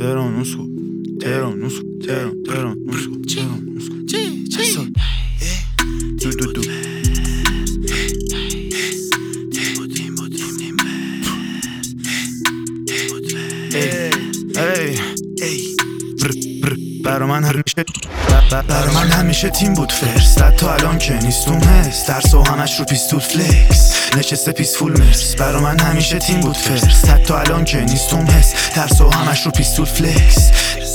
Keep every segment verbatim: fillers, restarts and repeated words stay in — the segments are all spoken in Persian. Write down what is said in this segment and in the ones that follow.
تهران اسکو تهران اسکو تهران تهران اسکو تهران اسکو چی چی دو دو دو ای ای برا من همیشه برا من همیشه تیم بود فرست حتی الان که نیستم هست درس و همش رو پیستول فلکس نشسته پیسفول مرس برا من همیشه تیم بود فرست حتی الان که نیستم هست درس و همش رو پیستول فلکس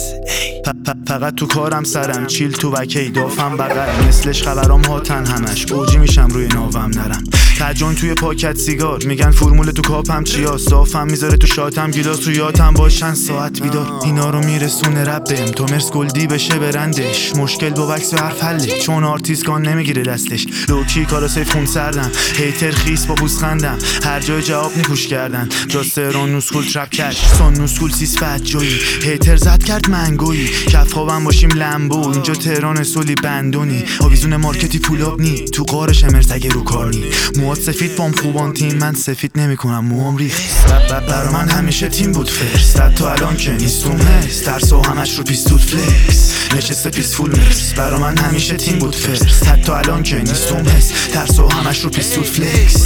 فقط تو کارم سرم چیل تو وکی دافم بغل مثلش خبرام هاتن همش اوجی میشم روی ناوم نرم تجان توی پاکت سیگار میگن فرمول تو کاپم چیاست دافم میذاره تو شاتم گیلاس تو یاتم باشن ساعت بیدار اینا رو میرسونه رب بهم تو مرس گلدی بشه برندش مشکل با بکس و حرف حله چون آرتیست گان نمیگیره دستش لوکی کارا سیف خون سردم هیتر خیس با پوزخندم هر جای جواب نیپوش کردن جاستران نوسکول ترپ کش سان نوسکول سیس فت جویی هیتر زد کرد منگویی کف خوابم باشیم لمبو اینجا تهران سولی بندونی آویزون مارکتی پولاب نی تو قارش مرتگه رو کار نی موات سفید بام خوبان تیم من سفید نمی کنم موام ریخت برا من همیشه تیم بود فرست حتی الان که نیستم هست درس و همش رو پیستول فلکس نشسته پیسفول مرس برا من همیشه تیم بود فرست حتی الان که نیستم هست درس و همش رو پیستول فلکس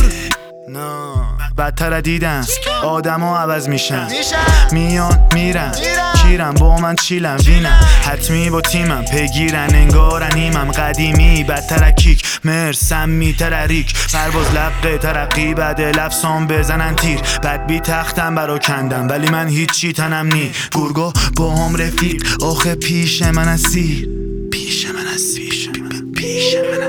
بدتر دیدم آدم ها عوض میشن میان میرن کیرم با من چیلم وینم حتمی با تیمم پیگیرن انگارن ایمم قدیمی بدتر کیک مرسم میتر ریک پرواز لبقه ترقی بعد لفظام بزنن تیر بد بی تختم برا کندم ولی من هیچی تنم نی گرگا با هم رفیق آخه پیش من از سیر پیش من از سیر پیش من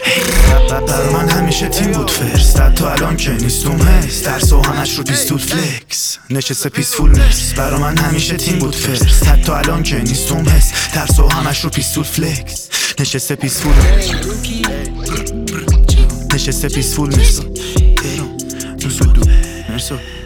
برا من همیشه تیم بود فرست حتی الان که نیستم هست درس و همش رو پیستول فلکس نشسته پیسفول مرس برا من همیشه تیم بود فرست حتی الان که نیستم هست درس و همش رو پیستول فلکس نشسته پیسفول مرس نشسته پیسفول مرس مرسو